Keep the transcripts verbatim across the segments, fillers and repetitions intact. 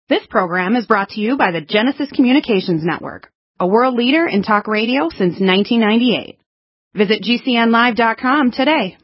This program is brought to you by the Genesis Communications Network, a world leader in talk radio since nineteen ninety-eight. Visit G C N live dot com today.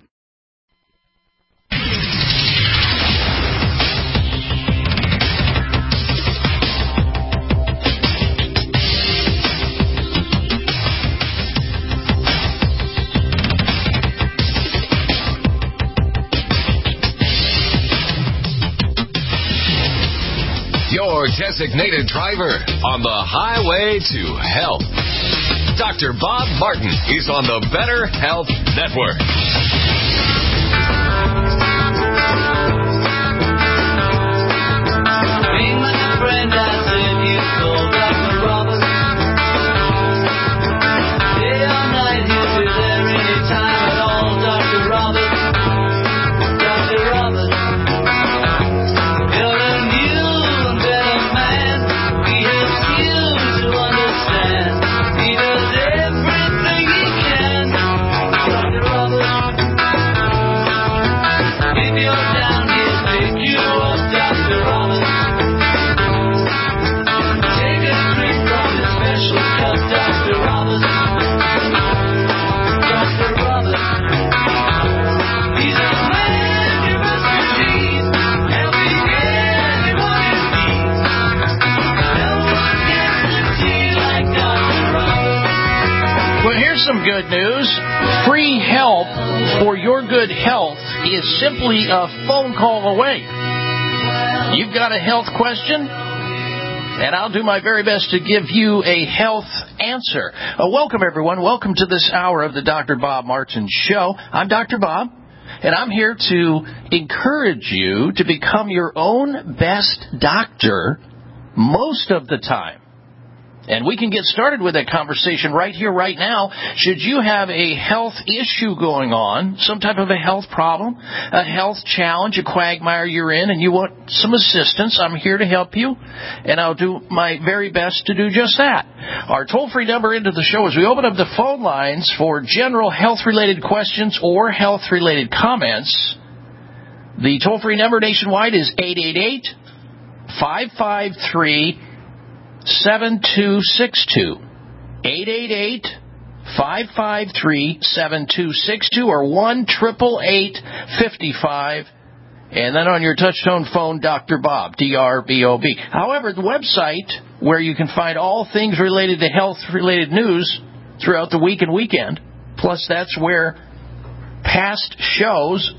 Your designated driver on the highway to health. Doctor Bob Martin is on the Better Health Network. Being my friend, I said you called Doctor Roberts. Day or night, he'll be there anytime at all. Doctor Roberts. Doctor Roberts. You're a new and better man. He helps you to understand. He does everything he can. Doctor Roberts. If you're down, he'll pick you up. Doctor Roberts. Take a drink from his special cup. Doctor Roberts. Doctor Roberts. He's a man you must believe. Helping anyone in need. No one gets to tea like Doctor Roberts. Well, here's some good news. Free help for your good health is simply a phone call away. You've got a health question, and I'll do my very best to give you a health answer. Uh, welcome, everyone. Welcome to this hour of the Doctor Bob Martin Show. I'm Doctor Bob, and I'm here to encourage you to become your own best doctor most of the time. And we can get started with that conversation right here, right now. Should you have a health issue going on, some type of a health problem, a health challenge, a quagmire you're in, and you want some assistance, I'm here to help you, and I'll do my very best to do just that. Our toll-free number into the show is we open up the phone lines for general health-related questions or health-related comments. The toll-free number nationwide is eight eight eight, five five three, seven two six two. eight eight eight, five five three, seven two six two or one eight eight eight, five five. And then on your touch-tone phone, Doctor Bob, D R B O B. However, the website where you can find all things related to health-related news throughout the week and weekend, plus that's where past shows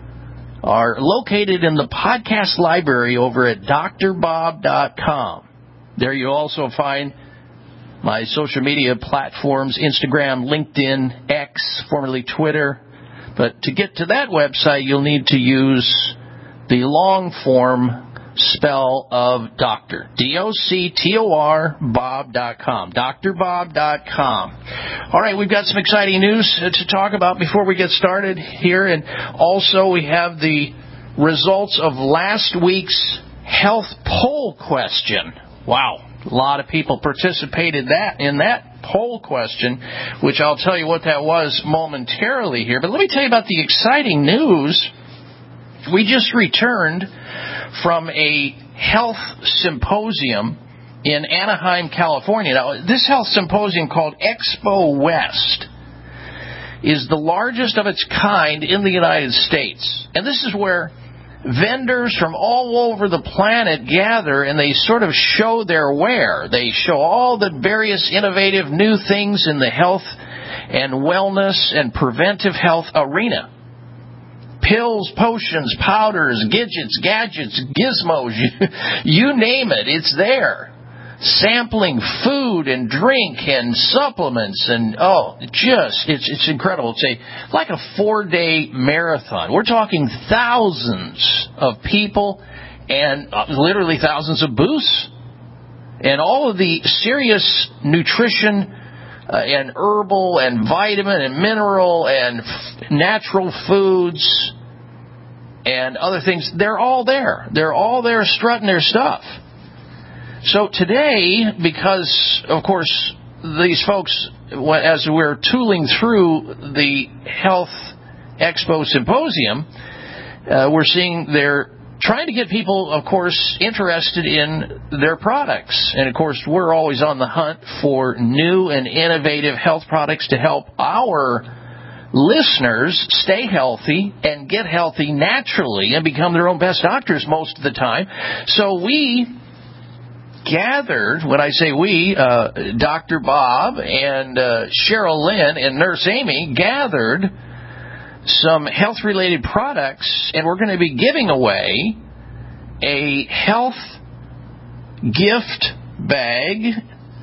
are located in the podcast library over at D R bob dot com. There you'll also find my social media platforms, Instagram, LinkedIn, X, formerly Twitter. But to get to that website, you'll need to use the long form spell of doctor. D O C T O R Bob dot com. D R bob dot com. All right, we've got some exciting news to talk about before we get started here. And also we have the results of last week's health poll question. Wow, a lot of people participated that in that poll question, which I'll tell you what that was momentarily here. But let me tell you about the exciting news. We just returned from a health symposium in Anaheim, California. Now, this health symposium called Expo West is the largest of its kind in the United States. And this is where vendors from all over the planet gather, and they sort of show their ware. They show all the various innovative new things in the health and wellness and preventive health arena. Pills, potions, powders, gadgets, gadgets, gizmos, you, you name it, it's there. Sampling food and drink and supplements and, oh, just, it's it's incredible. It's a, like a four-day marathon. We're talking thousands of people and uh, literally thousands of booths. And all of the serious nutrition uh, and herbal and vitamin and mineral and f- natural foods and other things, they're all there. They're all there strutting their stuff. So today, because, of course, these folks, as we're tooling through the Health Expo Symposium, uh, we're seeing their trying to get people, of course, interested in their products. And, of course, we're always on the hunt for new and innovative health products to help our listeners stay healthy and get healthy naturally and become their own best doctors most of the time. So we gathered, when I say we, uh, Doctor Bob and uh, Cheryl Lynn and Nurse Amy gathered some health-related products, and we're going to be giving away a health gift bag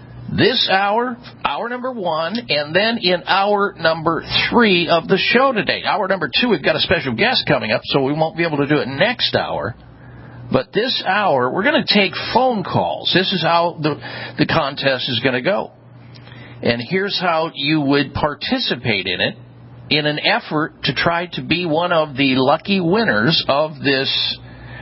this hour, hour number one, and then in hour number three of the show today. Hour number two, we've got a special guest coming up, so we won't be able to do it next hour. But this hour, we're going to take phone calls. This is how the, the contest is going to go. And here's how you would participate in it in an effort to try to be one of the lucky winners of this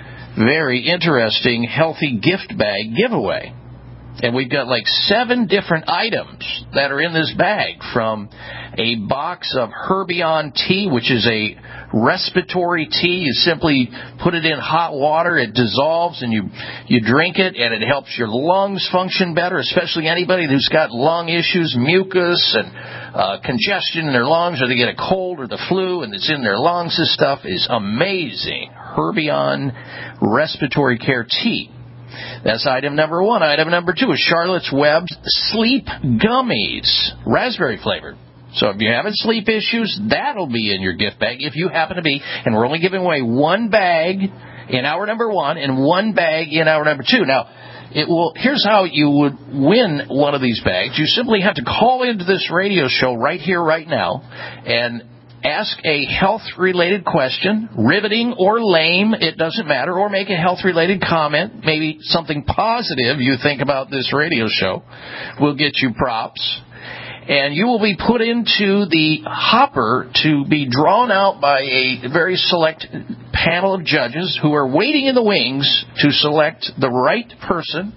very interesting healthy gift bag giveaway. And we've got like seven different items that are in this bag, from a box of Herbion tea, which is a respiratory tea. You simply put it in hot water, it dissolves, and you, you drink it, and it helps your lungs function better, especially anybody who's got lung issues, mucus, and uh, congestion in their lungs, or they get a cold or the flu, and it's in their lungs. This stuff is amazing. Herbion Respiratory Care Tea. That's item number one. Item number two is Charlotte's Web Sleep Gummies, raspberry flavored. So if you're having sleep issues, that'll be in your gift bag if you happen to be. And we're only giving away one bag in hour number one and one bag in hour number two. Now, it will. Here's how you would win one of these bags. You simply have to call into this radio show right here, right now, and ask a health-related question, riveting or lame, it doesn't matter, or make a health-related comment, maybe something positive you think about this radio show. We'll get you props. And you will be put into the hopper to be drawn out by a very select panel of judges who are waiting in the wings to select the right person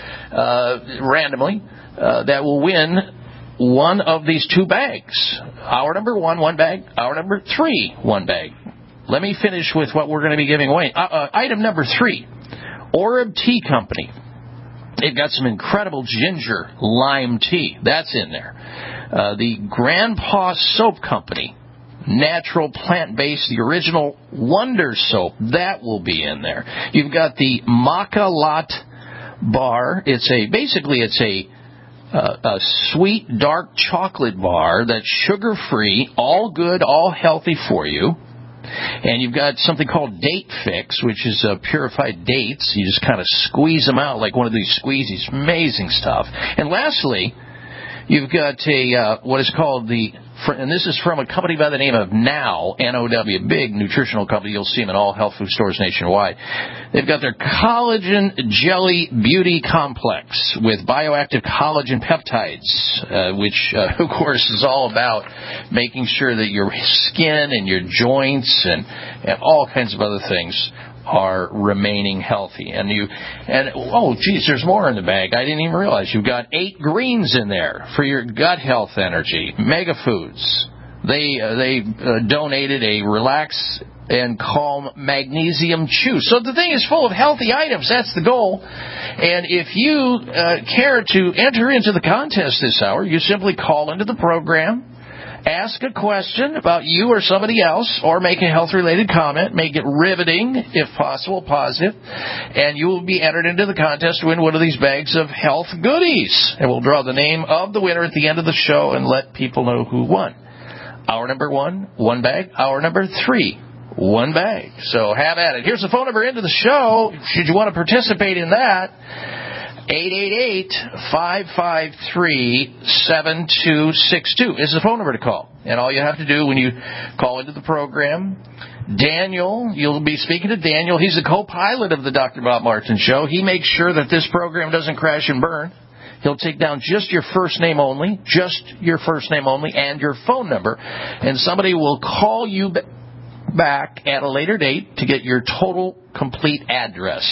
uh, randomly uh, that will win one of these two bags. Hour number one, one bag. Hour number three, one bag. Let me finish with what we're going to be giving away. Uh, uh, item number three, Orib Tea Company. They've got some incredible ginger lime tea. That's in there. Uh, the Grandpa Soap Company, natural plant-based, the original Wonder Soap. That will be in there. You've got the Maca Lot Bar. It's a basically it's a Uh, a sweet, dark chocolate bar that's sugar-free, all good, all healthy for you. And you've got something called Date Fix, which is uh, purified dates. You just kind of squeeze them out like one of these squeezies. Amazing stuff. And lastly, you've got a uh, what is called the, and this is from a company by the name of Now, N O W, big nutritional company. You'll see them in all health food stores nationwide. They've got their Collagen Jelly Beauty Complex with bioactive collagen peptides, uh, which, uh, of course, is all about making sure that your skin and your joints and, and all kinds of other things are remaining healthy. And you, and oh, geez, there's more in the bag. I didn't even realize. You've got eight greens in there for your gut health energy. Mega Foods. They uh, they uh, donated a Relax and Calm Magnesium Chew. So the thing is full of healthy items. That's the goal. And if you uh, care to enter into the contest this hour, you simply call into the program, ask a question about you or somebody else, or make a health-related comment. Make it riveting, if possible, positive, and you will be entered into the contest to win one of these bags of health goodies. And we'll draw the name of the winner at the end of the show and let people know who won. Hour number one, one bag. Hour number three, one bag. So have at it. Here's the phone number into the show, should you want to participate in that. eight eight eight, five five three, seven two six two is the phone number to call. And all you have to do when you call into the program, Daniel, you'll be speaking to Daniel. He's the co-pilot of the Doctor Bob Martin Show. He makes sure that this program doesn't crash and burn. He'll take down just your first name only, just your first name only, and your phone number. And somebody will call you back at a later date to get your total complete address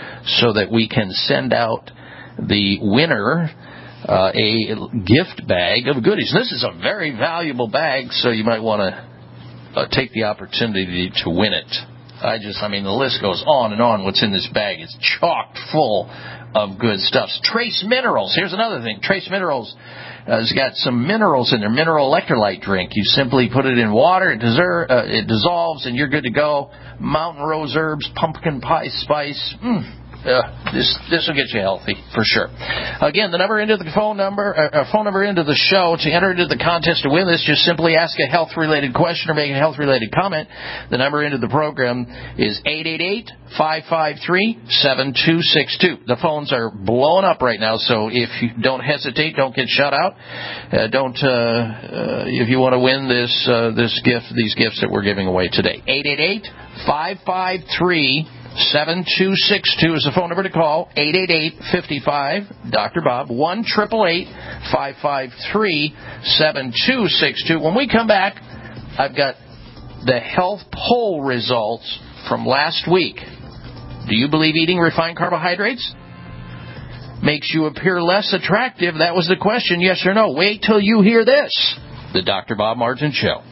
so that we can send out the winner uh, a gift bag of goodies. This is a very valuable bag, so you might want to uh, take the opportunity to win it. I just, I mean, the list goes on and on. What's in this bag is chock full of good stuff. Trace Minerals. Here's another thing. Trace Minerals uh, has got some minerals in their mineral electrolyte drink. You simply put it in water, it, deser- uh, it dissolves, and you're good to go. Mountain rose herbs, pumpkin pie spice. Mm. Uh, this this will get you healthy for sure. Again, the number into the phone number, uh, phone number into the show to enter into the contest to win this. Just simply ask a health related question or make a health related comment. The number into the program is eight eight eight, five five three, seven two six two. The phones are blowing up right now, so if you don't hesitate, don't get shut out. Uh, don't uh, uh, if you want to win this uh, this gift, these gifts that we're giving away today. eight eight eight, five five three, seven two six two is the phone number to call. eight eight eight, five five, Doctor Bob. one eight eight eight, five five three, seven two six two. When we come back, I've got the health poll results from last week. Do you believe eating refined carbohydrates makes you appear less attractive? That was the question, yes or no. Wait till you hear this. The Doctor Bob Martin Show.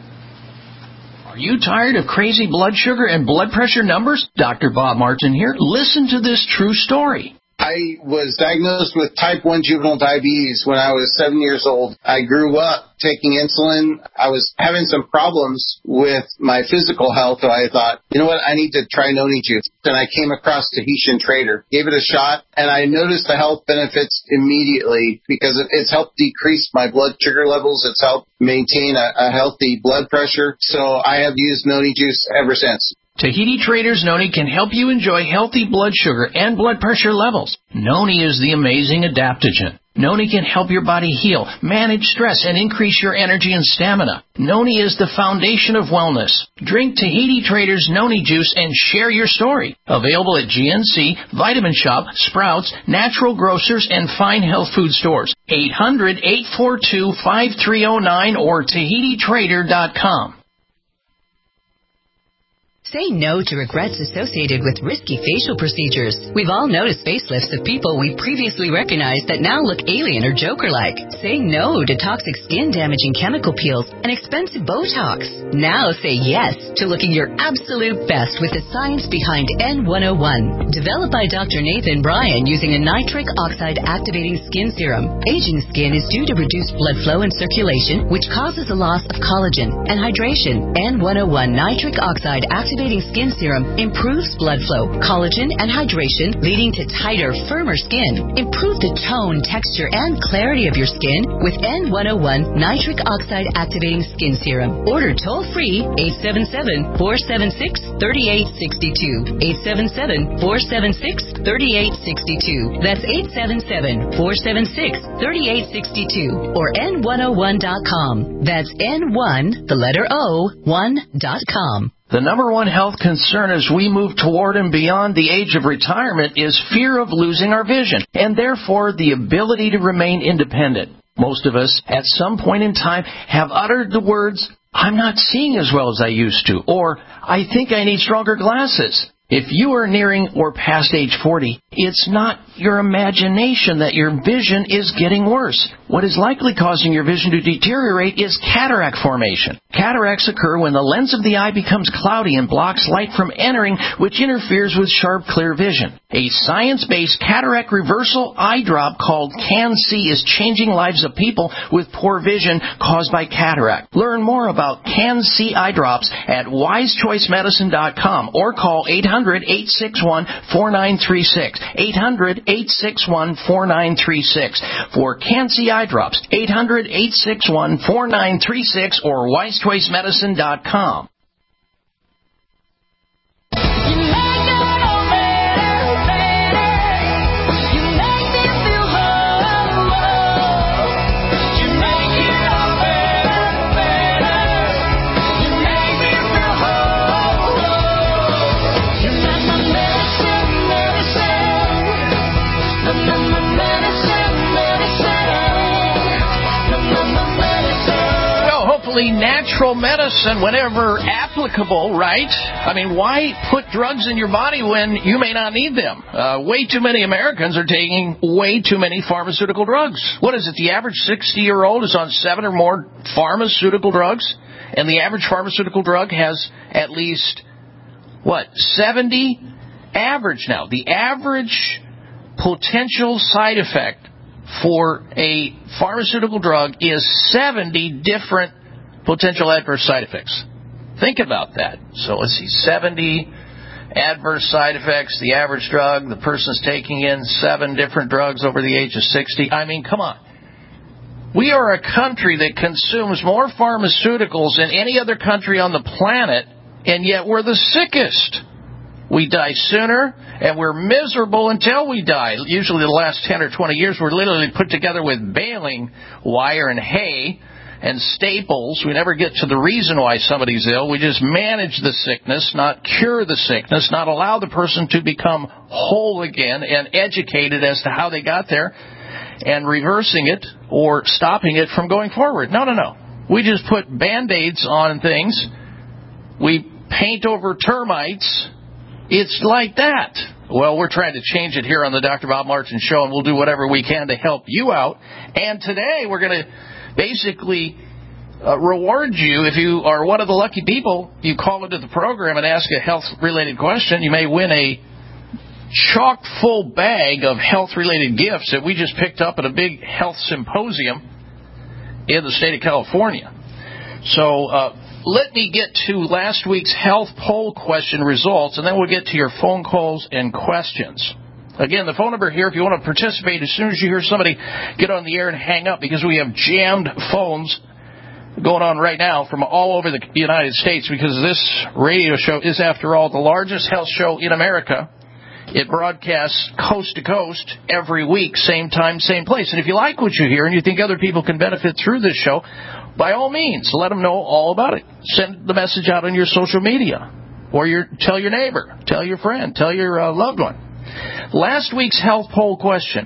Are you tired of crazy blood sugar and blood pressure numbers? Doctor Bob Martin here. Listen to this true story. I was diagnosed with type one juvenile diabetes when I was seven years old. I grew up taking insulin. I was having some problems with my physical health, so I thought, you know what, I need to try Noni Juice. Then I came across Tahitian Trader, gave it a shot, and I noticed the health benefits immediately because it's helped decrease my blood sugar levels. It's helped maintain a, a healthy blood pressure. So I have used Noni Juice ever since. Tahiti Trader's Noni can help you enjoy healthy blood sugar and blood pressure levels. Noni is the amazing adaptogen. Noni can help your body heal, manage stress, and increase your energy and stamina. Noni is the foundation of wellness. Drink Tahiti Trader's Noni Juice and share your story. Available at G N C, Vitamin Shop, Sprouts, Natural Grocers, and Fine Health Food Stores. eight hundred, eight four two, five three zero nine or Tahiti Trader dot com. Say no to regrets associated with risky facial procedures. We've all noticed facelifts of people we previously recognized that now look alien or Joker-like. Say no to toxic skin-damaging chemical peels and expensive Botox. Now say yes to looking your absolute best with the science behind N one oh one. Developed by Doctor Nathan Bryan using a nitric oxide activating skin serum. Aging skin is due to reduced blood flow and circulation, which causes a loss of collagen and hydration. N one oh one nitric oxide activating skin serum improves blood flow, collagen, and hydration, leading to tighter, firmer skin. Improve the tone, texture, and clarity of your skin with N one oh one nitric oxide activating skin serum. Order toll-free eight seven seven, four seven six, three eight six two. eight seven seven, four seven six, three eight six two. That's eight seven seven, four seven six, three eight six two or N one oh one dot com. That's N one, the letter O, one dot com. The number one health concern as we move toward and beyond the age of retirement is fear of losing our vision, and therefore the ability to remain independent. Most of us, at some point in time, have uttered the words, "I'm not seeing as well as I used to," or "I think I need stronger glasses." If you are nearing or past age forty, it's not your imagination that your vision is getting worse. What is likely causing your vision to deteriorate is cataract formation. Cataracts occur when the lens of the eye becomes cloudy and blocks light from entering, which interferes with sharp, clear vision. A science-based cataract reversal eye drop called Can-C is changing lives of people with poor vision caused by cataract. Learn more about Can-C eye drops at wise choice medicine dot com or call eight hundred, eight six one, four nine three six. eight hundred, eight six one, four nine three six. For Can-C eye drops, eight hundred, eight six one, four nine three six or wise choice medicine dot com. Natural medicine whenever applicable, right? I mean, why put drugs in your body when you may not need them? Uh, way too many Americans are taking way too many pharmaceutical drugs. What is it? The average sixty-year-old is on seven or more pharmaceutical drugs, and the average pharmaceutical drug has at least what, seventy average now. The average potential side effect for a pharmaceutical drug is seventy different potential adverse side effects. Think about that. So let's see, seventy adverse side effects, the average drug, the person's taking in seven different drugs over the age of sixty. I mean, come on. We are a country that consumes more pharmaceuticals than any other country on the planet, and yet we're the sickest. We die sooner, and we're miserable until we die. Usually the last ten or twenty years, we're literally put together with baling wire and hay and staples. We never get to the reason why somebody's ill. We just manage the sickness, not cure the sickness, not allow the person to become whole again and educated as to how they got there and reversing it or stopping it from going forward. No, no, no. We just put Band-Aids on things. We paint over termites. It's like that. Well, we're trying to change it here on the Doctor Bob Martin Show, and we'll do whatever we can to help you out. And today we're going to basically uh, reward you. If you are one of the lucky people, you call into the program and ask a health-related question, you may win a chock-full bag of health-related gifts that we just picked up at a big health symposium in the state of California. So uh, let me get to last week's health poll question results, and then we'll get to your phone calls and questions. Again, the phone number here, if you want to participate, as soon as you hear somebody get on the air and hang up, because we have jammed phones going on right now from all over the United States, because this radio show is, after all, the largest health show in America. It broadcasts coast to coast every week, same time, same place. And if you like what you hear and you think other people can benefit through this show, by all means, let them know all about it. Send the message out on your social media, or your, tell your neighbor, tell your friend, tell your uh, loved one. Last week's health poll question,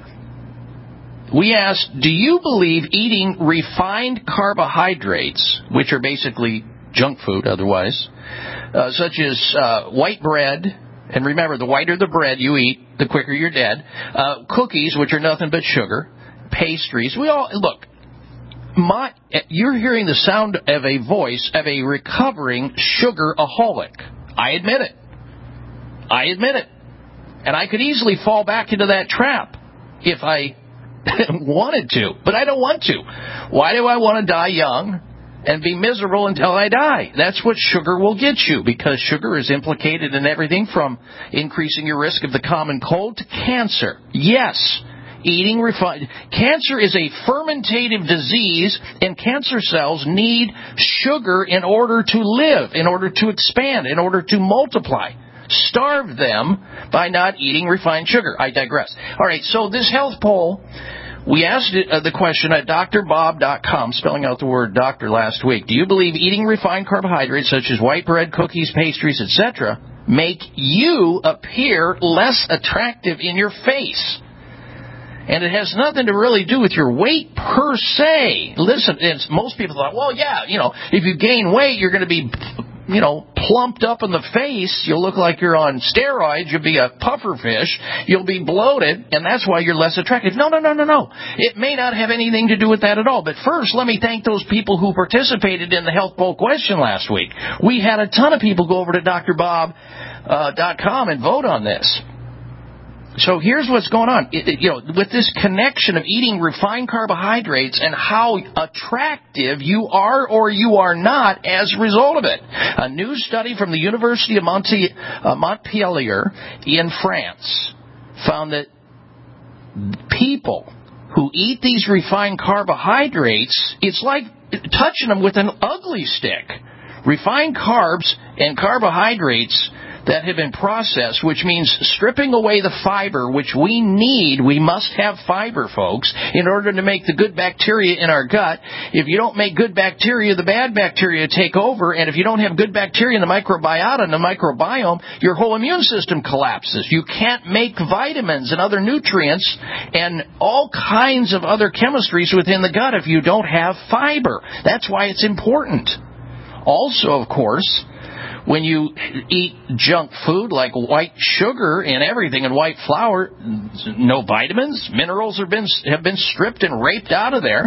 we asked, do you believe eating refined carbohydrates, which are basically junk food otherwise, uh, such as uh, white bread, and remember, the whiter the bread you eat, the quicker you're dead, uh, cookies, which are nothing but sugar, pastries, we all, look, my, you're hearing the sound of a voice of a recovering sugar-aholic. I admit it. I admit it. And I could easily fall back into that trap if I wanted to, but I don't want to. Why do I want to die young and be miserable until I die? That's what sugar will get you, because sugar is implicated in everything from increasing your risk of the common cold to cancer. Yes, eating refined. Cancer is a fermentative disease, and cancer cells need sugar in order to live, in order to expand, in order to multiply. Starve them by not eating refined sugar. I digress. All right, so this health poll, we asked it, uh, the question at D R bob dot com, spelling out the word doctor last week. Do you believe eating refined carbohydrates such as white bread, cookies, pastries, et cetera make you appear less attractive in your face? And it has nothing to really do with your weight per se. Listen, it's, most people thought, well, yeah, you know, if you gain weight, you're going to be, you know, plumped up in the face. You'll look like you're on steroids. You'll be a puffer fish. You'll be bloated, and that's why you're less attractive. No, no, no, no, no. It may not have anything to do with that at all. But first, let me thank those people who participated in the health poll question last week. We had a ton of people go over to D R bob dot com and vote on this. So here's what's going on. It, it, you know, with this connection of eating refined carbohydrates and how attractive you are or you are not as a result of it. A new study from the University of Monte, uh, Montpellier in France found that people who eat these refined carbohydrates, it's like touching them with an ugly stick. Refined carbs and carbohydrates that have been processed, which means stripping away the fiber, which we need. We must have fiber, folks, in order to make the good bacteria in our gut. If you don't make good bacteria, the bad bacteria take over, and if you don't have good bacteria in the microbiota and the microbiome, your whole immune system collapses. You can't make vitamins and other nutrients and all kinds of other chemistries within the gut if you don't have fiber. That's why it's important. Also, of course, when you eat junk food like white sugar and everything and white flour, no vitamins, minerals have been have been stripped and raped out of there.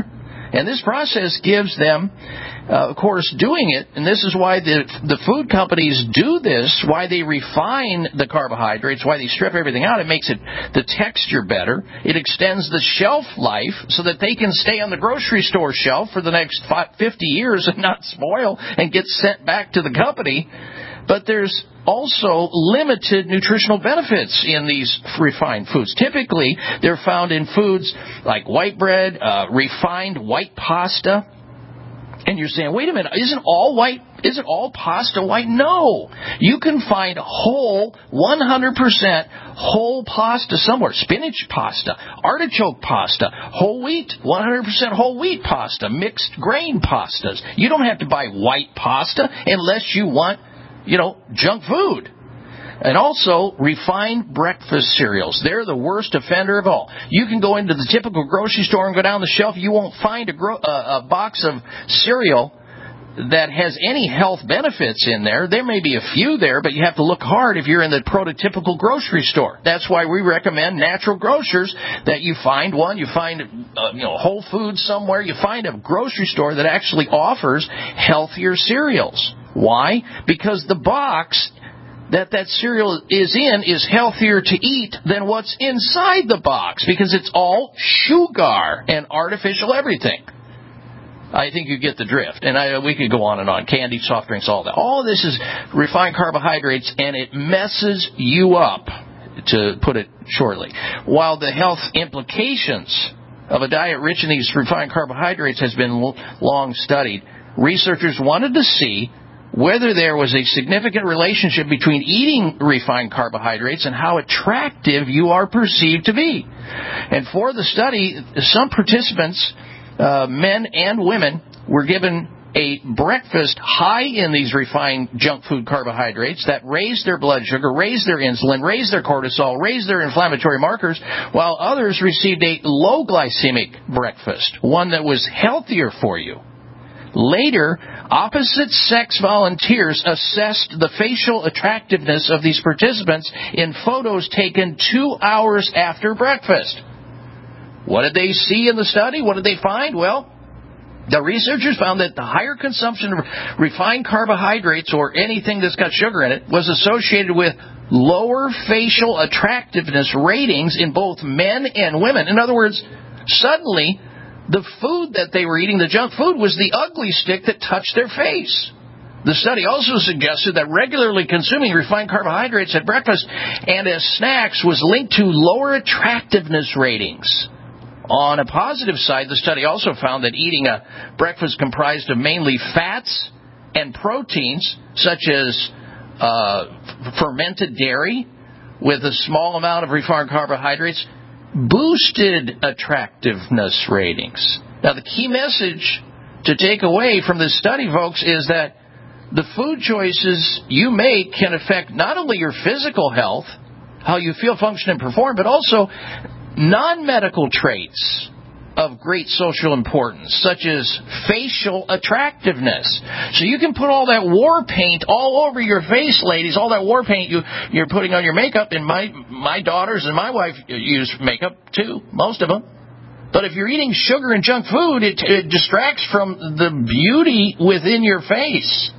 And this process gives them, uh, of course, doing it, and this is why the the food companies do this, why they refine the carbohydrates, why they strip everything out. It makes it the texture better. It extends the shelf life so that they can stay on the grocery store shelf for the next fifty years and not spoil and get sent back to the company. But there's also limited nutritional benefits in these refined foods. Typically, they're found in foods like white bread, uh, refined white pasta. And you're saying, wait a minute, isn't all white, isn't all pasta white? No. You can find whole, one hundred percent whole pasta somewhere. Spinach pasta, artichoke pasta, whole wheat, one hundred percent whole wheat pasta, mixed grain pastas. You don't have to buy white pasta unless you want, you know, junk food. And also, refined breakfast cereals. They're the worst offender of all. You can go into the typical grocery store and go down the shelf. You won't find a, gro- uh, a box of cereal that has any health benefits in there. There may be a few there, but you have to look hard if you're in the prototypical grocery store. That's why we recommend Natural Grocers, that you find one, you find uh, you know Whole Foods somewhere, you find a grocery store that actually offers healthier cereals. Why? Because the box that that cereal is in is healthier to eat than what's inside the box, because it's all sugar and artificial everything. I think you get the drift. And I, we could go on and on. Candy, soft drinks, all that. All of this is refined carbohydrates, and it messes you up, to put it shortly. While the health implications of a diet rich in these refined carbohydrates has been long studied, researchers wanted to see whether there was a significant relationship between eating refined carbohydrates and how attractive you are perceived to be. And for the study, some participants, uh, men and women, were given a breakfast high in these refined junk food carbohydrates that raised their blood sugar, raised their insulin, raised their cortisol, raised their inflammatory markers, while others received a low glycemic breakfast, one that was healthier for you. Later, opposite-sex volunteers assessed the facial attractiveness of these participants in photos taken two hours after breakfast. What did they see in the study? What did they find? Well, the researchers found that the higher consumption of refined carbohydrates, or anything that's got sugar in it, was associated with lower facial attractiveness ratings in both men and women. In other words, suddenly, the food that they were eating, the junk food, was the ugly stick that touched their face. The study also suggested that regularly consuming refined carbohydrates at breakfast and as snacks was linked to lower attractiveness ratings. On a positive side, the study also found that eating a breakfast comprised of mainly fats and proteins, such as uh, fermented dairy with a small amount of refined carbohydrates, boosted attractiveness ratings. Now, the key message to take away from this study, folks, is that the food choices you make can affect not only your physical health, how you feel, function, and perform, but also non-medical traits of great social importance, such as facial attractiveness. So you can put all that war paint all over your face, ladies, all that war paint you, you're putting on your makeup, and my, my daughters and my wife use makeup too, most of them. But if you're eating sugar and junk food, it, it distracts from the beauty within your face.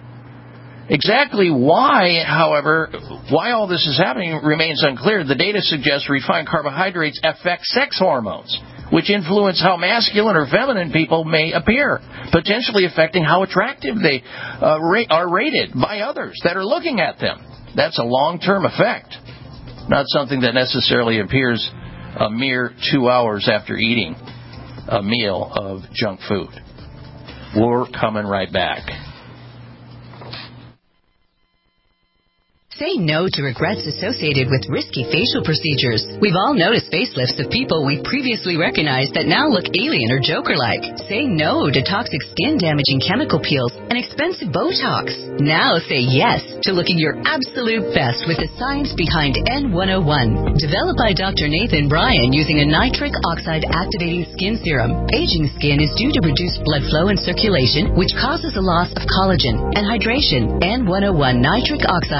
Exactly why, however, why all this is happening remains unclear. The data suggests refined carbohydrates affect sex hormones, which influence how masculine or feminine people may appear, potentially affecting how attractive they uh, ra- are rated by others that are looking at them. That's a long-term effect, not something that necessarily appears a mere two hours after eating a meal of junk food. We're coming right back. Say no to regrets associated with risky facial procedures. We've all noticed facelifts of people we previously recognized that now look alien or Joker-like. Say no to toxic skin-damaging chemical peels and expensive Botox. Now say yes to looking your absolute best with the science behind N one oh one. Developed by Doctor Nathan Bryan using a nitric oxide activating skin serum. Aging skin is due to reduced blood flow and circulation, which causes a loss of collagen and hydration. N one oh one nitric oxide activating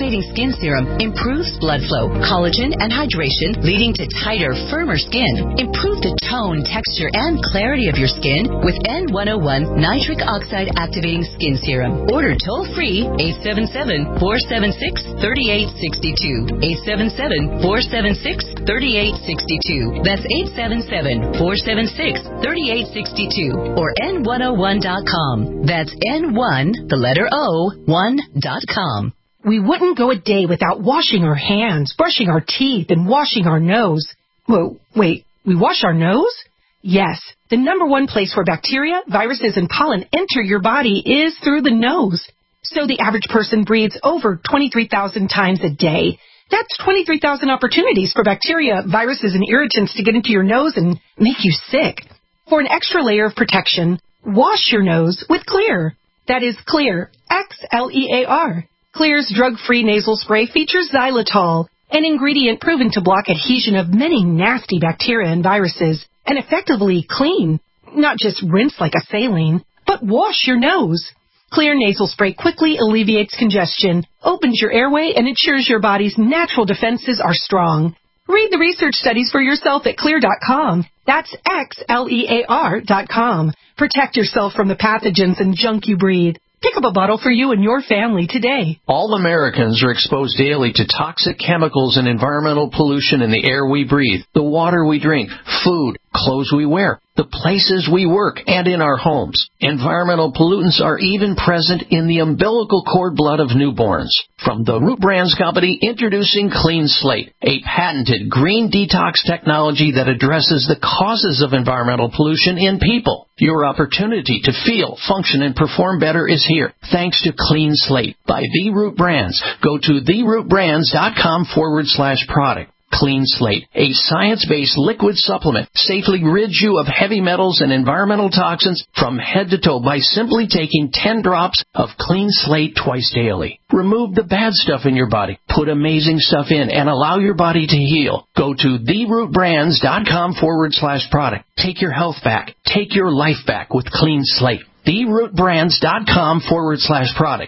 Activating Skin Serum improves blood flow, collagen, and hydration, leading to tighter, firmer skin. Improve the tone, texture, and clarity of your skin with N one oh one Nitric Oxide Activating Skin Serum. Order toll-free eight seven seven, four seven six, three eight six two. eight seven seven, four seven six, three eight six two. That's eight seven seven, four seven six, three eight six two or N one oh one dot com. That's N one, the letter O, one dot com. We wouldn't go a day without washing our hands, brushing our teeth, and washing our nose. Whoa, wait, we wash our nose? Yes, the number one place where bacteria, viruses, and pollen enter your body is through the nose. So the average person breathes over twenty-three thousand times a day. That's twenty-three thousand opportunities for bacteria, viruses, and irritants to get into your nose and make you sick. For an extra layer of protection, wash your nose with Xlear. That is Xlear, X L E A R. Xlear's drug-free nasal spray features xylitol, an ingredient proven to block adhesion of many nasty bacteria and viruses, and effectively clean. Not just rinse like a saline, but wash your nose. Xlear nasal spray quickly alleviates congestion, opens your airway, and ensures your body's natural defenses are strong. Read the research studies for yourself at Xlear dot com. That's X L E A R dot com. Protect yourself from the pathogens and junk you breathe. Pick up a bottle for you and your family today. All Americans are exposed daily to toxic chemicals and environmental pollution in the air we breathe, the water we drink, food, clothes we wear, the places we work, and in our homes. Environmental pollutants are even present in the umbilical cord blood of newborns. From the Root Brands Company, introducing Clean Slate, a patented green detox technology that addresses the causes of environmental pollution in people. Your opportunity to feel, function, and perform better is here, thanks to Clean Slate by The Root Brands. Go to the root brands dot com forward slash product. Clean Slate, a science-based liquid supplement, safely rids you of heavy metals and environmental toxins from head to toe by simply taking ten drops of Clean Slate twice daily. Remove the bad stuff in your body, put amazing stuff in, and allow your body to heal. Go to the root brands dot com forward slash product. Take your health back. Take your life back with Clean Slate. the root brands dot com forward slash product.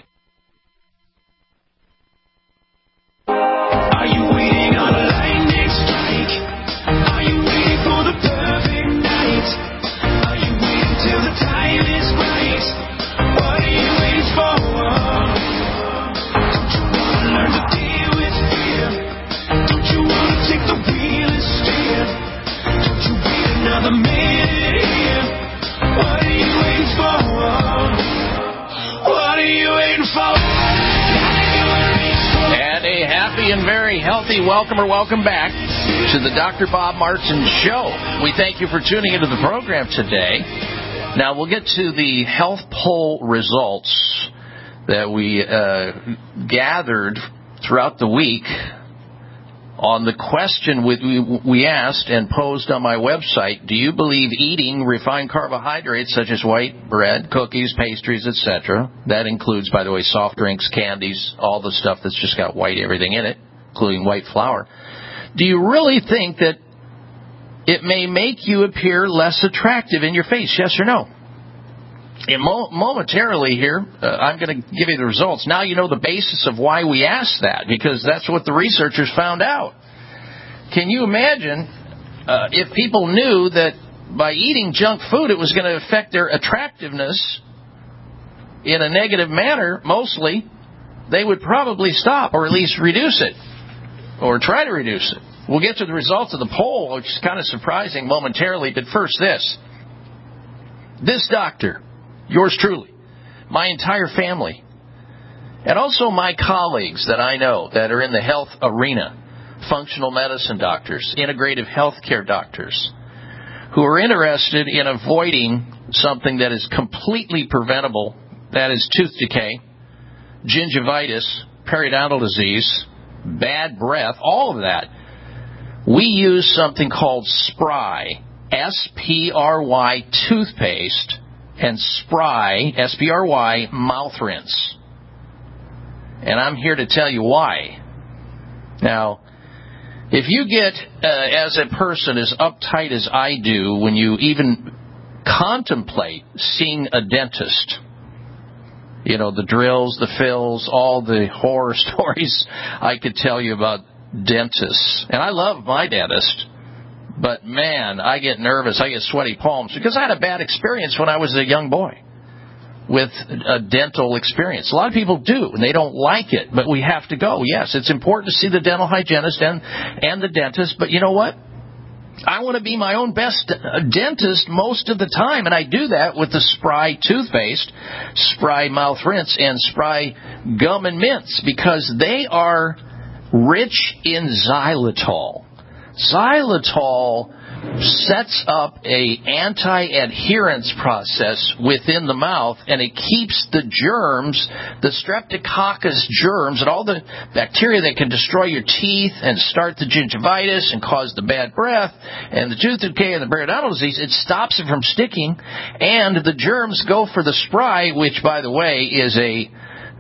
Are you waiting on a lightning strike? Are you waiting for the perfect night? Are you waiting till the time is right? What are you waiting for? Don't you want to learn to deal with fear? Don't you want to take the wheel and steer? Don't you wait another minute here? What are you waiting for? What are you waiting for? And a happy and very healthy welcome or welcome back to the Doctor Bob Martin Show. We thank you for tuning into the program today. Now, we'll get to the health poll results that we uh, gathered throughout the week on the question we, we asked and posed on my website: do you believe eating refined carbohydrates such as white bread, cookies, pastries, et cetera, that includes, by the way, soft drinks, candies, all the stuff that's just got white everything in it, including white flour, do you really think that it may make you appear less attractive in your face, yes or no? And mo- momentarily here, uh, I'm going to give you the results. Now you know the basis of why we asked that, because that's what the researchers found out. Can you imagine uh, if people knew that by eating junk food it was going to affect their attractiveness in a negative manner, mostly, they would probably stop or at least reduce it or try to reduce it. We'll get to the results of the poll, which is kind of surprising momentarily, but first this. This doctor, yours truly, my entire family, and also my colleagues that I know that are in the health arena, functional medicine doctors, integrative healthcare doctors, who are interested in avoiding something that is completely preventable, that is tooth decay, gingivitis, periodontal disease, bad breath, all of that. We use something called Spry, S P R Y toothpaste, and Spry, S P R Y, mouth rinse. And I'm here to tell you why. Now, if you get, uh, as a person, as uptight as I do when you even contemplate seeing a dentist, you know, the drills, the fills, all the horror stories I could tell you about dentists. And I love my dentist, but, man, I get nervous. I get sweaty palms because I had a bad experience when I was a young boy with a dental experience. A lot of people do, and they don't like it, but we have to go. Yes, it's important to see the dental hygienist and, and the dentist, but you know what? I want to be my own best dentist most of the time, and I do that with the Spry toothpaste, Spry mouth rinse, and Spry gum and mints because they are rich in xylitol. Xylitol sets up a anti-adherence process within the mouth, and it keeps the germs, the streptococcus germs, and all the bacteria that can destroy your teeth and start the gingivitis and cause the bad breath and the tooth decay and the periodontal disease. It stops it from sticking, and the germs go for the Spry, which, by the way, is a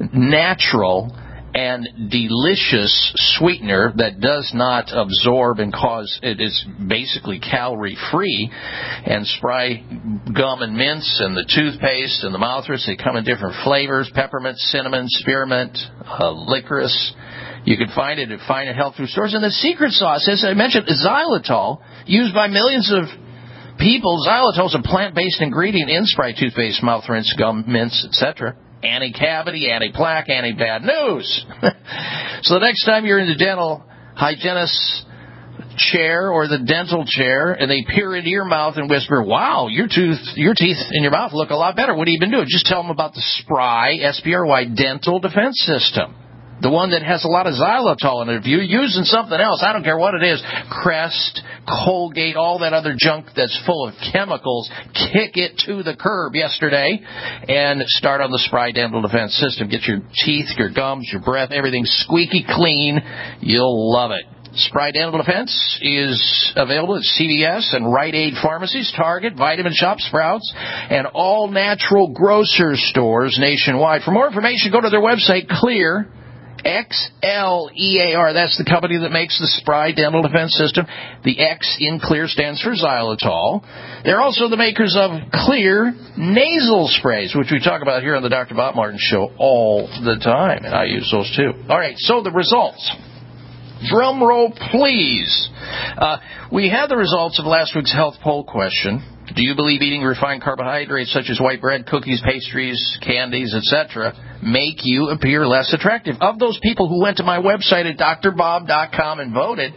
natural and delicious sweetener that does not absorb and cause, it is basically calorie-free. And Spry gum and mints and the toothpaste and the mouth rinse, they come in different flavors: peppermint, cinnamon, spearmint, uh, licorice. You can find it at fine and health food stores. And the secret sauce, as I mentioned, is xylitol, used by millions of people. Xylitol is a plant-based ingredient in Spry toothpaste, mouth rinse, gum, mints, et cetera. Anti-cavity, anti-plaque, anti-bad news. So the next time you're in the dental hygienist's chair or the dental chair and they peer into your mouth and whisper, wow, your tooth, your teeth in your mouth look a lot better. What have you been doing? Just tell them about the Spry, S P R Y, dental defense system. The one that has a lot of xylitol in it. If you're using something else, I don't care what it is, Crest, Colgate, all that other junk that's full of chemicals, kick it to the curb yesterday and start on the Spry Dental Defense System. Get your teeth, your gums, your breath, everything squeaky clean. You'll love it. Spry Dental Defense is available at C V S and Rite Aid pharmacies, Target, Vitamin Shop, Sprouts, and all natural grocer stores nationwide. For more information, go to their website, Clear. X L E A R, that's the company that makes the Spry Dental Defense System. The X in Clear stands for xylitol. They're also the makers of Clear nasal sprays, which we talk about here on the Doctor Bob Martin Show all the time, and I use those too. All right, so the results. Drum roll, please. Uh, we had the results of last week's health poll question. Do you believe eating refined carbohydrates such as white bread, cookies, pastries, candies, et cetera make you appear less attractive? Of those people who went to my website at D R bob dot com and voted,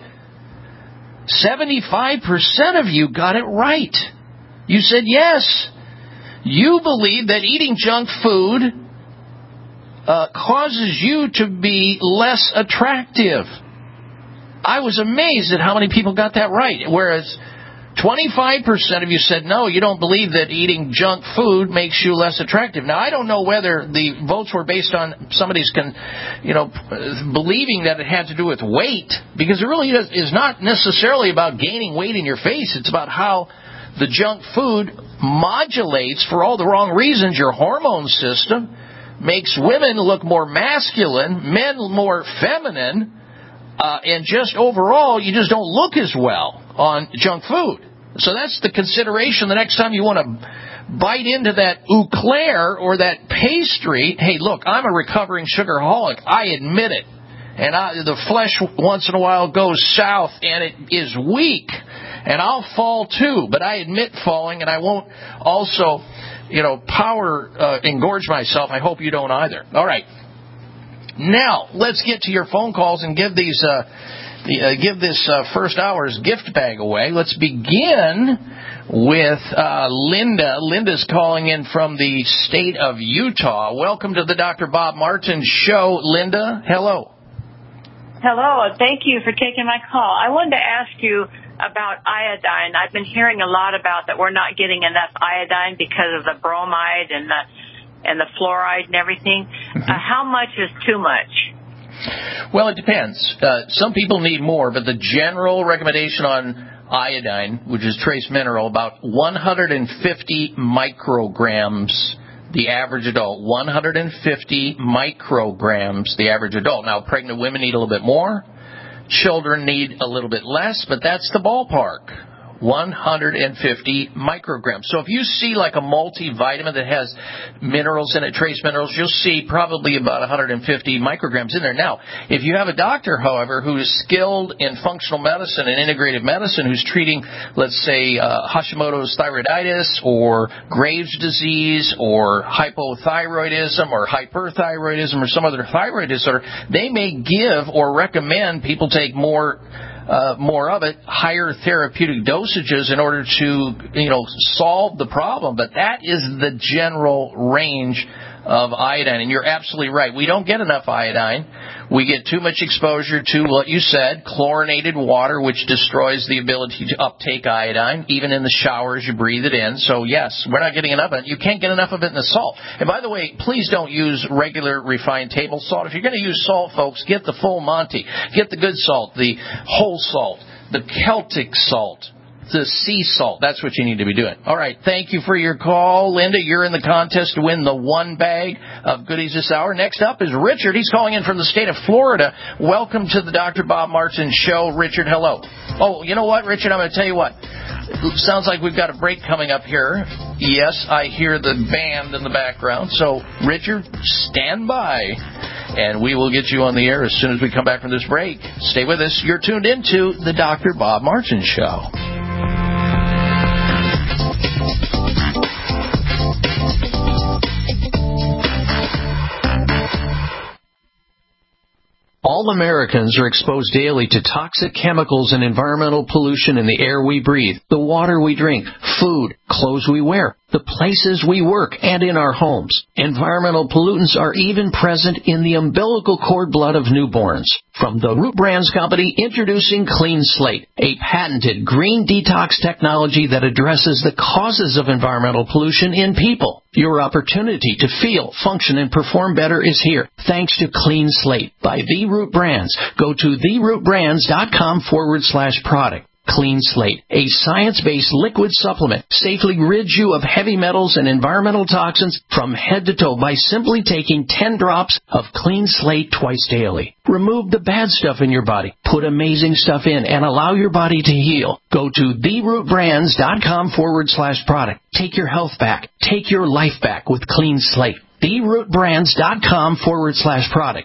seventy-five percent of you got it right. You said yes. You believe that eating junk food uh, causes you to be less attractive. I was amazed at how many people got that right, whereas twenty-five percent of you said, no, you don't believe that eating junk food makes you less attractive. Now, I don't know whether the votes were based on somebody's, con, you know, believing that it had to do with weight, because it really is, is not necessarily about gaining weight in your face. It's about how the junk food modulates, for all the wrong reasons, your hormone system, makes women look more masculine, men more feminine, uh, and just overall, you just don't look as well on junk food. So that's the consideration the next time you want to bite into that eau claire or that pastry. Hey, look, I'm a recovering sugarholic. I admit it. And I, the flesh once in a while goes south, and it is weak. And I'll fall too, but I admit falling, and I won't also, you know, power uh, engorge myself. I hope you don't either. All right. Now, let's get to your phone calls and give these... Uh, The, uh, give this uh, first hour's gift bag away. Let's begin with uh, Linda. Linda's calling in from the state of Utah. Welcome to the Doctor Bob Martin Show, Linda. Hello. Hello. Thank you for taking my call. I wanted to ask you about iodine. I've been hearing a lot about that we're not getting enough iodine because of the bromide and the and the fluoride and everything. Mm-hmm. Uh, how much is too much? Well, it depends. Uh, some people need more, but the general recommendation on iodine, which is trace mineral, about one hundred fifty micrograms, the average adult. one hundred fifty micrograms, the average adult. Now, pregnant women need a little bit more. Children need a little bit less, but that's the ballpark. one hundred fifty micrograms. So if you see like a multivitamin that has minerals in it, trace minerals, you'll see probably about one hundred fifty micrograms in there. Now, if you have a doctor, however, who is skilled in functional medicine and integrative medicine, who's treating, let's say, uh, Hashimoto's thyroiditis or Graves' disease or hypothyroidism or hyperthyroidism or some other thyroid disorder, they may give or recommend people take more Uh, more of it, higher therapeutic dosages in order to, you know, solve the problem. But that is the general range of iodine. And you're absolutely right. We don't get enough iodine. We get too much exposure to what you said, chlorinated water, which destroys the ability to uptake iodine. Even in the shower as you breathe it in. So, yes, we're not getting enough of it. You can't get enough of it in the salt. And, by the way, please don't use regular refined table salt. If you're going to use salt, folks, get the full Monty. Get the good salt, the whole salt, the Celtic salt, the sea salt. That's what you need to be doing. All right. Thank you for your call. Linda, you're in the contest to win the one bag of goodies this hour. Next up is Richard. He's calling in from the state of Florida. Welcome to the Doctor Bob Martin Show. Richard, hello. Oh, you know what, Richard? I'm going to tell you what. It sounds like we've got a break coming up here. Yes, I hear the band in the background. So, Richard, stand by, and we will get you on the air as soon as we come back from this break. Stay with us. You're tuned into the Doctor Bob Martin Show. All Americans are exposed daily to toxic chemicals and environmental pollution in the air we breathe, the water we drink, food, clothes we wear, the places we work, and in our homes. Environmental pollutants are even present in the umbilical cord blood of newborns. From the Root Brands Company, introducing Clean Slate, a patented green detox technology that addresses the causes of environmental pollution in people. Your opportunity to feel, function, and perform better is here, thanks to Clean Slate by The Root Brands. Go to therootbrands.com forward slash product. Clean Slate, a science-based liquid supplement, safely rids you of heavy metals and environmental toxins from head to toe by simply taking ten drops of Clean Slate twice daily. Remove the bad stuff in your body, put amazing stuff in, and allow your body to heal. Go to therootbrands.com forward slash product. Take your health back. Take your life back with Clean Slate. therootbrands.com forward slash product.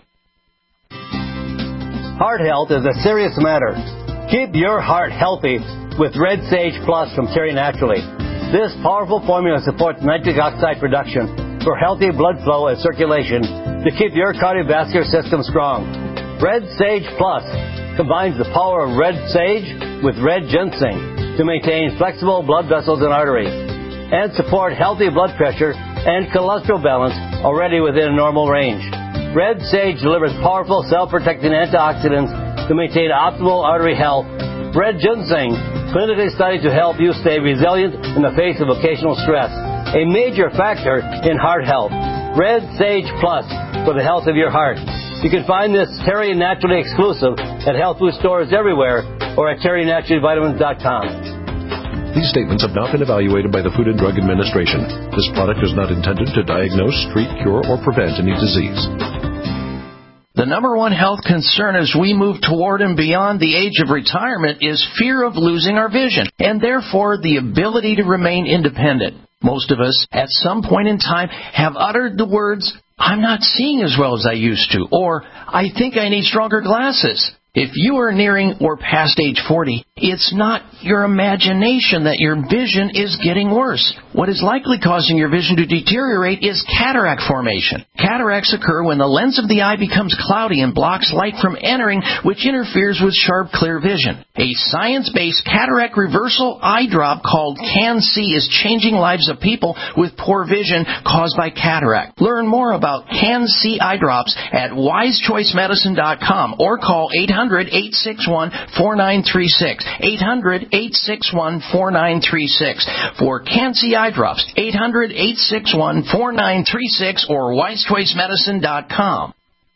Heart health is a serious matter. Keep your heart healthy with Red Sage Plus from Terry Naturally. This powerful formula supports nitric oxide production for healthy blood flow and circulation to keep your cardiovascular system strong. Red Sage Plus combines the power of red sage with red ginseng to maintain flexible blood vessels and arteries and support healthy blood pressure and cholesterol balance already within a normal range. Red Sage delivers powerful cell-protecting antioxidants to maintain optimal artery health. Red Ginseng, clinically studied to help you stay resilient in the face of occasional stress, a major factor in heart health. Red Sage Plus for the health of your heart. You can find this Terry Naturally exclusive at health food stores everywhere or at terry naturally vitamins dot com. These statements have not been evaluated by the Food and Drug Administration. This product is not intended to diagnose, treat, cure, or prevent any disease. The number one health concern as we move toward and beyond the age of retirement is fear of losing our vision, and therefore the ability to remain independent. Most of us, at some point in time, have uttered the words, "I'm not seeing as well as I used to," or "I think I need stronger glasses." If you are nearing or past age forty, it's not your imagination that your vision is getting worse. What is likely causing your vision to deteriorate is cataract formation. Cataracts occur when the lens of the eye becomes cloudy and blocks light from entering, which interferes with sharp, clear vision. A science-based cataract reversal eye drop called Can-C is changing lives of people with poor vision caused by cataract. Learn more about Can-C eye drops at wise choice medicine dot com or call eight hundred, eight six one, four nine three six. eight hundred, eight six one, four nine three six. For Can-C eye drops, eight hundred, eight six one, four nine three six or wise choice medicine dot com.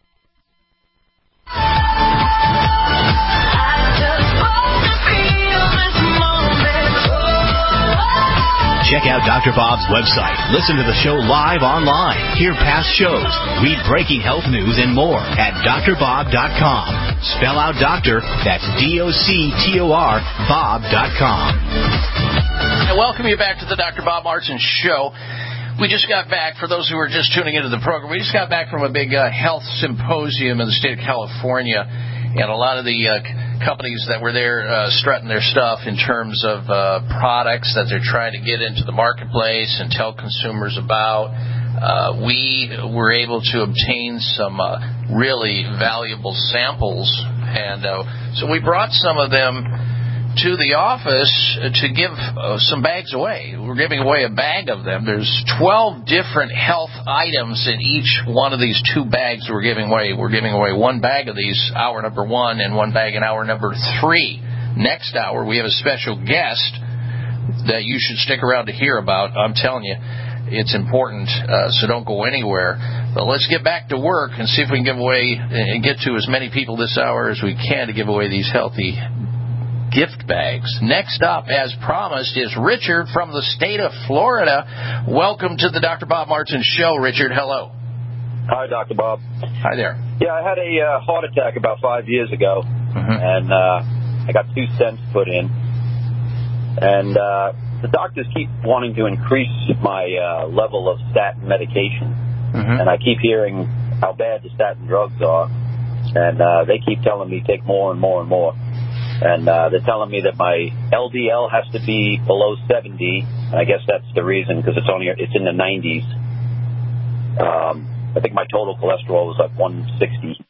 Check out Doctor Bob's website. Listen to the show live online. Hear past shows. Read breaking health news and more at D R bob dot com. Spell out doctor, that's D O C T O R, Bob dot com. I welcome you back to the Doctor Bob Martin Show. We just got back, for those who are just tuning into the program, we just got back from a big uh, health symposium in the state of California, and a lot of the uh, companies that were there uh, strutting their stuff in terms of uh, products that they're trying to get into the marketplace and tell consumers about. Uh, we were able to obtain some uh, really valuable samples, and uh, so we brought some of them to the office to give uh, some bags away. We're giving away a bag of them. There's twelve different health items in each one of these two bags we're giving away. We're giving away one bag of these hour number one and one bag in hour number three. Next hour, we have a special guest that you should stick around to hear about. I'm telling you, it's important, uh, so don't go anywhere. But let's get back to work and see if we can give away and get to as many people this hour as we can to give away these healthy gift bags. Next up, as promised, is Richard from the state of Florida. Welcome to the Doctor Bob Martin Show, Richard. Hello. Hi, Doctor Bob. Hi there. Yeah, I had a uh, heart attack about five years ago, mm-hmm. and uh, I got two stents put in. And uh, the doctors keep wanting to increase my uh, level of statin medication. Mm-hmm. And I keep hearing how bad the statin drugs are. And uh, they keep telling me take more and more and more. And uh, they're telling me that my L D L has to be below seventy. And I guess that's the reason, because it's only it's in the nineties. Um, I think my total cholesterol was like one sixty.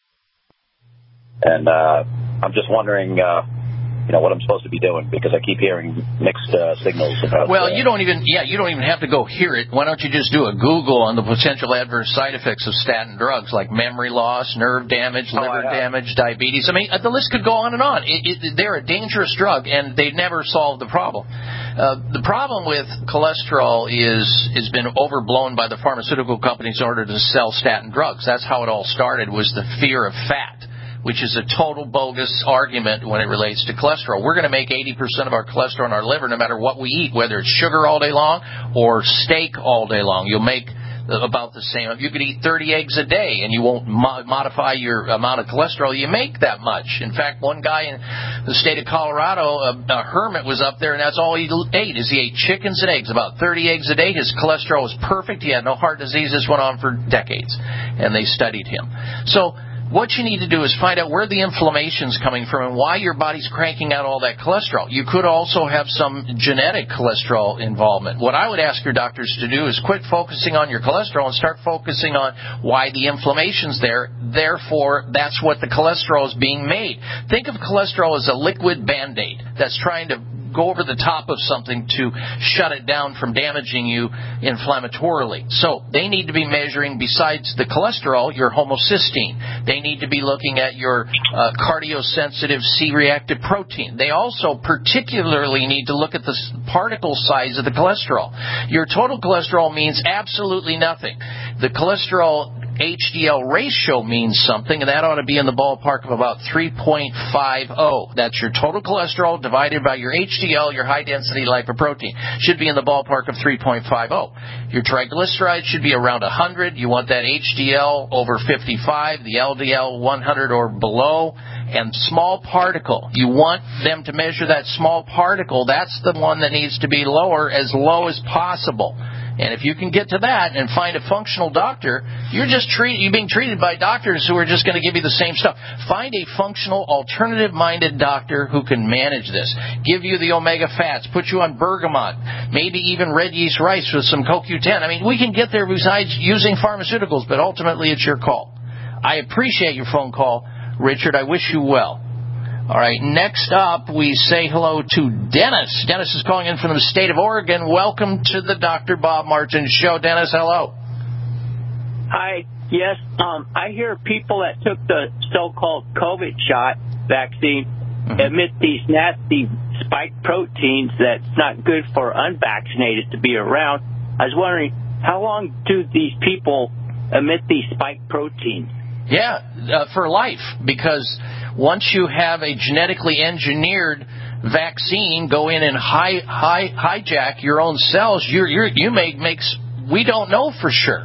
And uh, I'm just wondering, uh, you know, what I'm supposed to be doing, because I keep hearing mixed uh, signals about. Well, uh, you don't even, yeah, you don't even have to go hear it. Why don't you just do a Google on the potential adverse side effects of statin drugs, like memory loss, nerve damage, liver oh, damage, diabetes. I mean, the list could go on and on. It, it, they're a dangerous drug, and they never solve the problem. Uh, the problem with cholesterol is has been overblown by the pharmaceutical companies in order to sell statin drugs. That's how it all started, was the fear of fat, which is a total bogus argument when it relates to cholesterol. We're going to make eighty percent of our cholesterol in our liver no matter what we eat, whether it's sugar all day long or steak all day long. You'll make about the same. You could eat thirty eggs a day and you won't mo- modify your amount of cholesterol. You make that much. In fact, one guy in the state of Colorado, a, a hermit, was up there, and that's all he ate, is he ate chickens and eggs, about thirty eggs a day. His cholesterol was perfect. He had no heart disease. This went on for decades, and they studied him. So what you need to do is find out where the inflammation's coming from and why your body's cranking out all that cholesterol. You could also have some genetic cholesterol involvement. What I would ask your doctors to do is quit focusing on your cholesterol and start focusing on why the inflammation's there. Therefore, that's what the cholesterol is being made. Think of cholesterol as a liquid Band-Aid that's trying to go over the top of something to shut it down from damaging you inflammatorily. So they need to be measuring, besides the cholesterol, your homocysteine. They need to be looking at your uh, cardiosensitive C-reactive protein. They also particularly need to look at the particle size of the cholesterol. Your total cholesterol means absolutely nothing. The cholesterol H D L ratio means something, and that ought to be in the ballpark of about three point five oh. That's your total cholesterol divided by your H D L, your high-density lipoprotein. Should be in the ballpark of three point five oh. Your triglycerides should be around one hundred. You want that H D L over fifty-five, the L D L one hundred or below. And small particle, you want them to measure that small particle. That's the one that needs to be lower, as low as possible. And if you can get to that and find a functional doctor, you're just treat, you're being treated by doctors who are just going to give you the same stuff. Find a functional, alternative-minded doctor who can manage this. Give you the omega fats, put you on bergamot, maybe even red yeast rice with some C O Q ten. I mean, we can get there besides using pharmaceuticals, but ultimately it's your call. I appreciate your phone call, Richard. I wish you well. All right, next up, we say hello to Dennis. Dennis is calling in from the state of Oregon. Welcome to the Doctor Bob Martin Show. Dennis, hello. Hi. Yes, um, I hear people that took the so-called COVID shot vaccine mm-hmm. emit these nasty spike proteins that's not good for unvaccinated to be around. I was wondering, how long do these people emit these spike proteins? Yeah, uh, for life, because once you have a genetically engineered vaccine go in and hi, hi, hijack your own cells, you're, you're, you may make, we don't know for sure.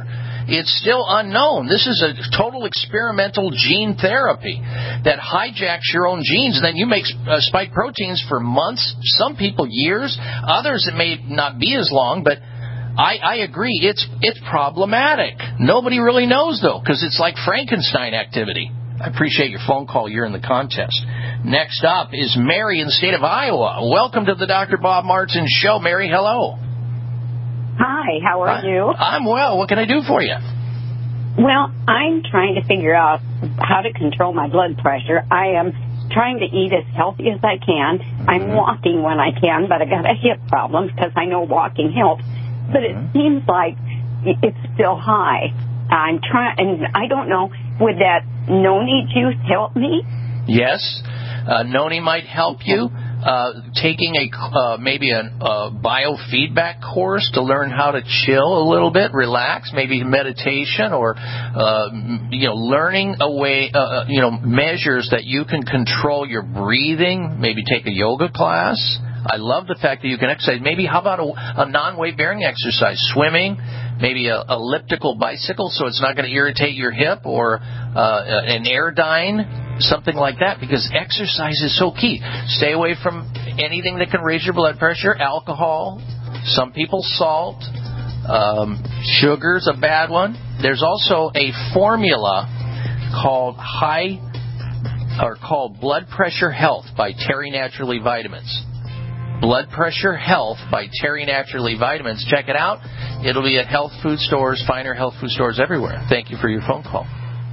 it's still unknown. This is a total experimental gene therapy that hijacks your own genes, and then you make uh, spike proteins for months, some people years, others it may not be as long, but I, I agree, it's it's problematic. Nobody really knows, though, because it's like Frankenstein activity. I appreciate your phone call. You're in the contest. Next up is Mary in the state of Iowa. Welcome to the Doctor Bob Martin Show. Mary, hello. Hi, how are Hi. you? I'm well. What can I do for you? Well, I'm trying to figure out how to control my blood pressure. I am trying to eat as healthy as I can. I'm walking when I can, but I got a hip problem because I know walking helps. But it seems like it's still high. I'm trying, and I don't know, would that noni juice help me? Yes, uh, noni might help you. Uh, taking a uh, maybe a uh, biofeedback course to learn how to chill a little bit, relax, maybe meditation, or uh, you know, learning a way, uh, you know, measures that you can control your breathing. Maybe take a yoga class. I love the fact that you can exercise. Maybe how about a, a non-weight-bearing exercise, swimming, maybe a elliptical bicycle, so it's not going to irritate your hip, or uh, an Airdyne, something like that, because exercise is so key. Stay away from anything that can raise your blood pressure, alcohol, some people salt, um, sugar's a bad one. There's also a formula called high or called Blood Pressure Health by Terry Naturally Vitamins. Blood Pressure Health by Terry Naturally Vitamins. Check it out. It'll be at health food stores, finer health food stores everywhere. Thank you for your phone call.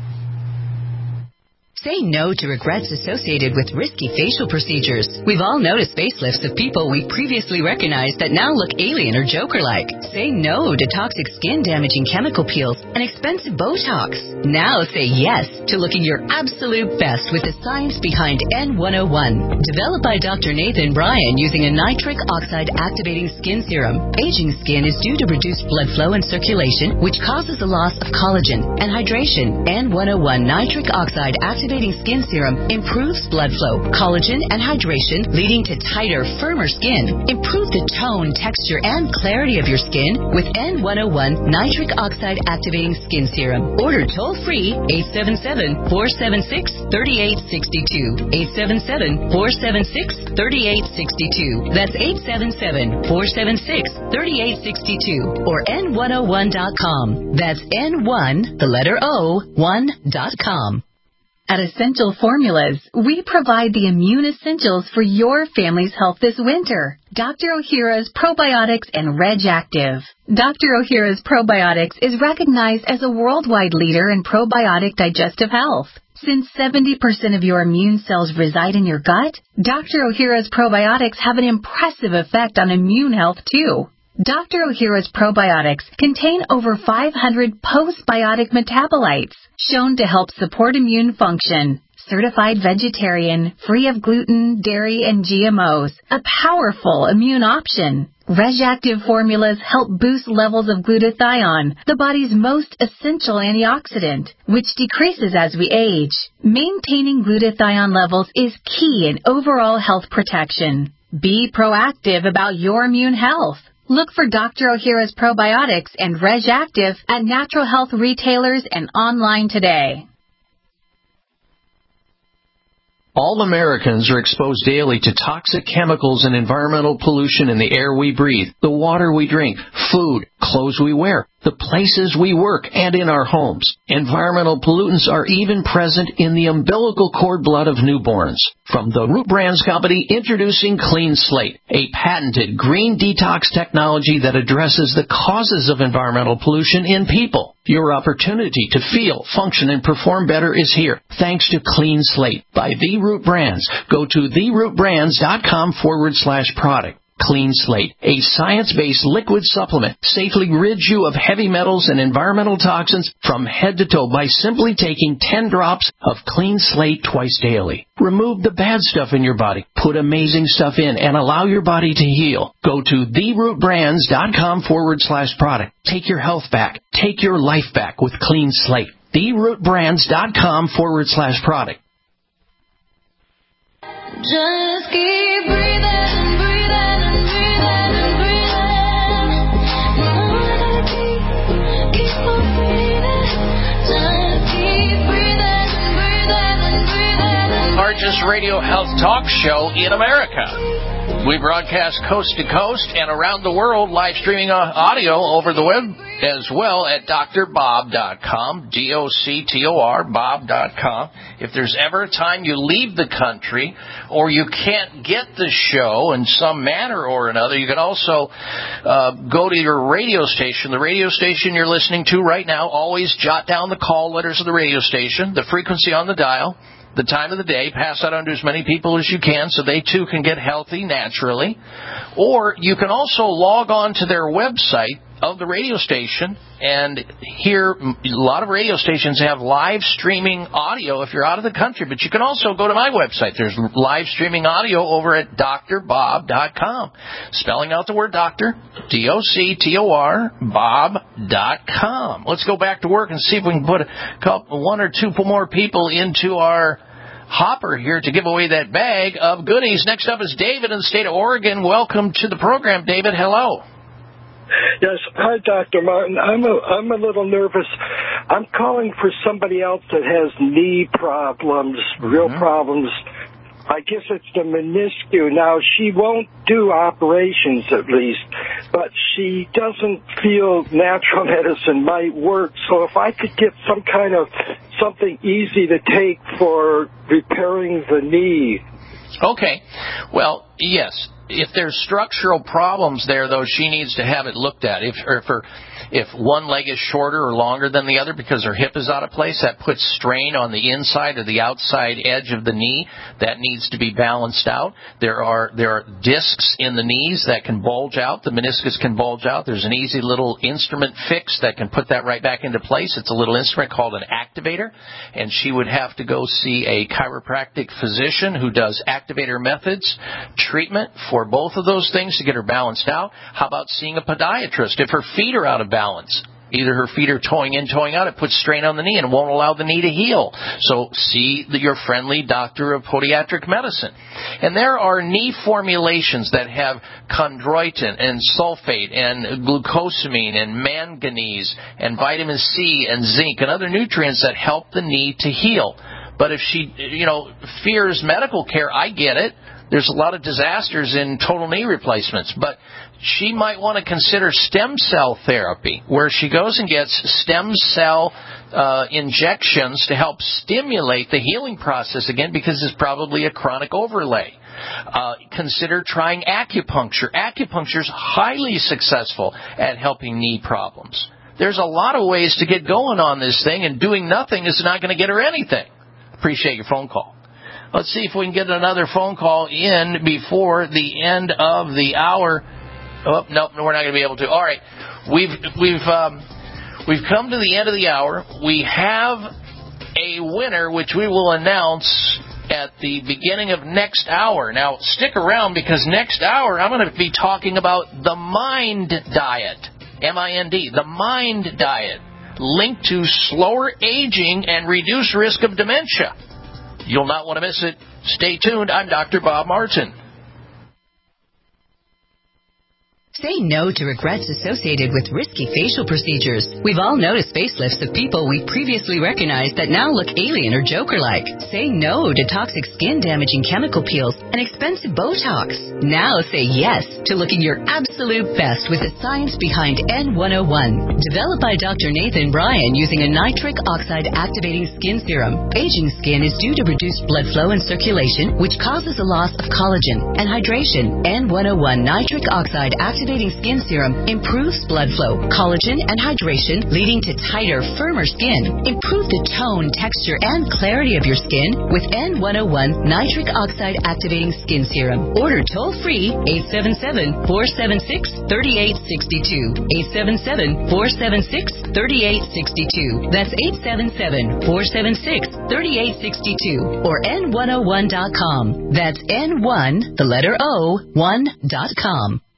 Say no to regrets associated with risky facial procedures. We've all noticed facelifts of people we previously recognized that now look alien or Joker-like. Say no to toxic skin-damaging chemical peels and expensive Botox. Now say yes to looking your absolute best with the science behind N one oh one. Developed by Doctor Nathan Bryan using a nitric oxide activating skin serum. Aging skin is due to reduced blood flow and circulation, which causes a loss of collagen and hydration. N one oh one nitric oxide activating skin serum improves blood flow, collagen, and hydration, leading to tighter, firmer skin. Improve the tone, texture, and clarity of your skin with N one oh one nitric oxide activating skin serum. Order toll-free eight seven seven, four seven six, three eight six two. eight seven seven, four seven six, three eight six two. That's eight seven seven, four seven six, three eight six two or N one oh one dot com. That's N one, the letter O, one dot com. At Essential Formulas, we provide the immune essentials for your family's health this winter. Doctor Ohhira's Probiotics and Reg Active. Doctor Ohhira's Probiotics is recognized as a worldwide leader in probiotic digestive health. Since seventy percent of your immune cells reside in your gut, Doctor Ohhira's Probiotics have an impressive effect on immune health, too. Doctor Ohhira's probiotics contain over five hundred postbiotic metabolites shown to help support immune function. Certified vegetarian, free of gluten, dairy, and G M Os. A powerful immune option. RegActive formulas help boost levels of glutathione, the body's most essential antioxidant, which decreases as we age. Maintaining glutathione levels is key in overall health protection. Be proactive about your immune health. Look for Doctor Ohhira's Probiotics and RegActive at natural health retailers and online today. All Americans are exposed daily to toxic chemicals and environmental pollution in the air we breathe, the water we drink, food, clothes we wear, the places we work, and in our homes. Environmental pollutants are even present in the umbilical cord blood of newborns. From the Root Brands Company, introducing Clean Slate, a patented green detox technology that addresses the causes of environmental pollution in people. Your opportunity to feel, function, and perform better is here, thanks to Clean Slate by The Root Brands. Go to therootbrands.com forward slash product. Clean Slate, a science-based liquid supplement, safely rids you of heavy metals and environmental toxins from head to toe by simply taking ten drops of Clean Slate twice daily. Remove the bad stuff in your body, put amazing stuff in, and allow your body to heal. Go to therootbrands.com forward slash product. Take your health back. Take your life back with Clean Slate. therootbrands.com forward slash product. Just keep breathing, breathing. Keep on breathing. radio health talk show in America. We broadcast coast to coast and around the world, live streaming audio over the web as well at D R bob dot com, D O C T O R, bob dot com. If there's ever a time you leave the country or you can't get the show in some manner or another, you can also uh, go to your radio station, the radio station you're listening to right now. Always jot down the call letters of the radio station, the frequency on the dial, the time of the day, pass that on to as many people as you can so they too can get healthy naturally. Or you can also log on to their website of the radio station and hear. A lot of radio stations have live streaming audio if you're out of the country, but you can also go to my website. There's live streaming audio over at D R bob dot com. Spelling out the word doctor, D O C T O R, bob dot com. Let's go back to work and see if we can put a couple, one or two more people into our hopper here to give away that bag of goodies. Next up is David in the state of Oregon. Welcome to the program, David. Hello. Yes, hi, Doctor Martin. I'm a I'm a little nervous. I'm calling for somebody else that has knee problems, real mm-hmm. problems. I guess it's the meniscus. Now, she won't do operations, at least, but she doesn't feel natural medicine might work. So if I could get some kind of something easy to take for repairing the knee. Okay. Well, yes. If there's structural problems there, though, she needs to have it looked at. If, or if, her, if one leg is shorter or longer than the other because her hip is out of place, that puts strain on the inside or the outside edge of the knee. That needs to be balanced out. There are there are discs in the knees that can bulge out. The meniscus can bulge out. There's an easy little instrument fix that can put that right back into place. It's a little instrument called an activator, and she would have to go see a chiropractic physician who does activator methods, treatment for both of those things to get her balanced out. How about seeing a podiatrist if her feet are out of balance? Either her feet are toeing in, toeing out, it puts strain on the knee and won't allow the knee to heal. So see the, your friendly doctor of podiatric medicine. And there are knee formulations that have chondroitin and sulfate and glucosamine and manganese and vitamin C and zinc and other nutrients that help the knee to heal. But if she, you know, fears medical care, I get it. There's a lot of disasters in total knee replacements, but she might want to consider stem cell therapy, where she goes and gets stem cell uh, injections to help stimulate the healing process again, because it's probably a chronic overlay. Uh, consider trying acupuncture. Acupuncture is highly successful at helping knee problems. There's a lot of ways to get going on this thing, and doing nothing is not going to get her anything. Appreciate your phone call. Let's see if we can get another phone call in before the end of the hour. Oh, no, we're not going to be able to. All right, we've we've um, we've come to the end of the hour. We have a winner, which we will announce at the beginning of next hour. Now, stick around, because next hour I'm going to be talking about the MIND diet, M I N D, the MIND diet, linked to slower aging and reduced risk of dementia. You'll not want to miss it. Stay tuned. I'm Doctor Bob Martin. Say no to regrets associated with risky facial procedures. We've all noticed facelifts of people we previously recognized that now look alien or Joker-like. Say no to toxic skin-damaging chemical peels and expensive Botox. Now say yes to looking your absolute best with the science behind N one oh one. Developed by Doctor Nathan Bryan using a nitric oxide activating skin serum. Aging skin is due to reduced blood flow and circulation, which causes a loss of collagen and hydration. N one oh one nitric oxide activating skin serum improves blood flow, collagen, and hydration, leading to tighter, firmer skin. Improve the tone, texture, and clarity of your skin with N one oh one nitric oxide activating skin serum. Order toll-free eight seven seven, four seven six, three eight six two. eight seven seven, four seven six, three eight six two. That's eight seven seven, four seven six, three eight six two. Or N one oh one dot com. That's N one, the letter O, one dot com.